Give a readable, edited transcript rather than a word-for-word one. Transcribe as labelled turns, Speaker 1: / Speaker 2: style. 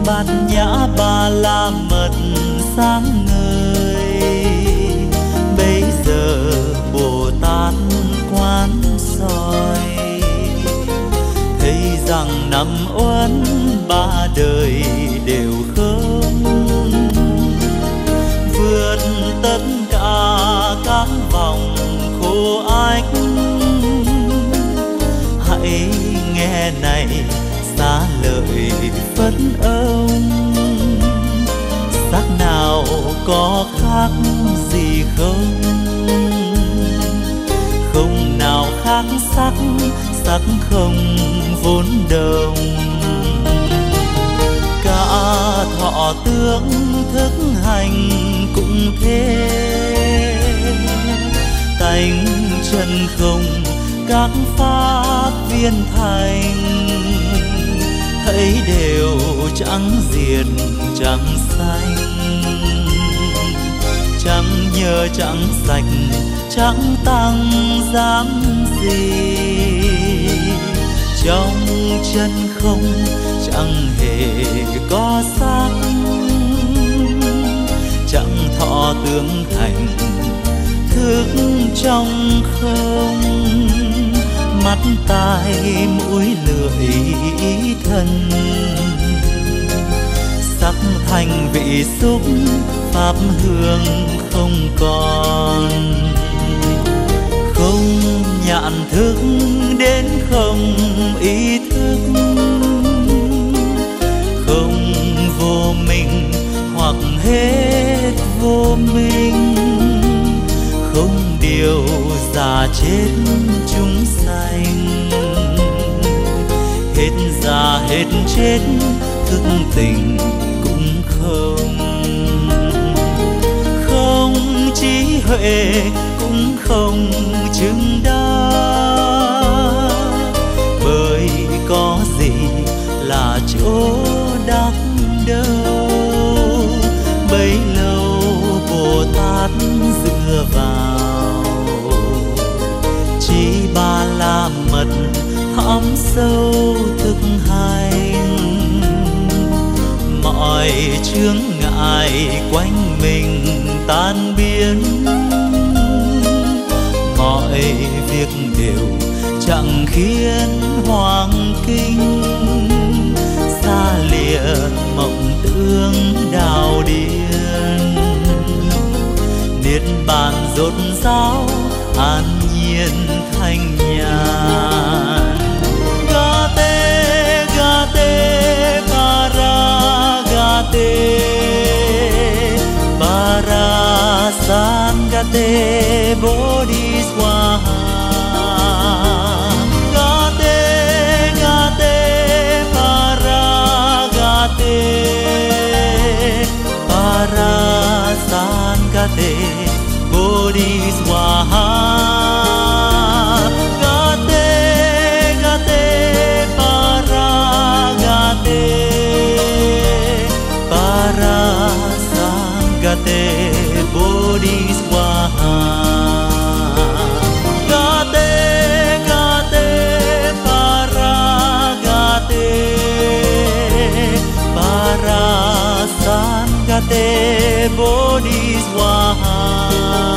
Speaker 1: bát nhã ba la mật sáng ngời. Bây giờ Bồ Tát quán soi, thấy rằng năm uẩn ba đời đều không, vượt tất cả các vòng khổ ách. Hãy nghe này xá lợi Phật ông, sắc nào có khác gì không? Không nào khác sắc, sắc không vốn đồng. Cả thọ tướng thức hành cũng thế, tánh chân không các pháp viên thành. Thấy đều chẳng diệt chẳng sanh, chẳng nhờ chẳng sạch chẳng tăng giảm gì. Trong chân không chẳng hề có sắc, chẳng thọ tướng thành thức trong không. Mắt tai mũi lưỡi thân, sắc thành vị xúc pháp hương không còn. Không nhãn thức đến không ý thức, không vô minh hoặc hết vô minh. Không điều già chết chúng sanh, hết già hết chết thức tỉnh cũng không. Không trí huệ cũng không chứng đắc, bởi có gì là chỗ đắc đâu. Bấy lâu Bồ Tát dựa vào, chỉ ba la mật thấm sâu thực hành. Mọi chướng ngại quanh mình tan biến, mọi việc đều chẳng khiến hoang kinh. Xa lìa mộng tưởng đào điên, niết bàn rốt ráo an nhiên thanh nhàn. Gate gate para gate, para san gate bodhiswaha. Gate gate para gate, para san gate bodhiswaha. Gate gate para gate, para sangate bodhiswaha. Gate gate para gate, para sangate bodhiswaha.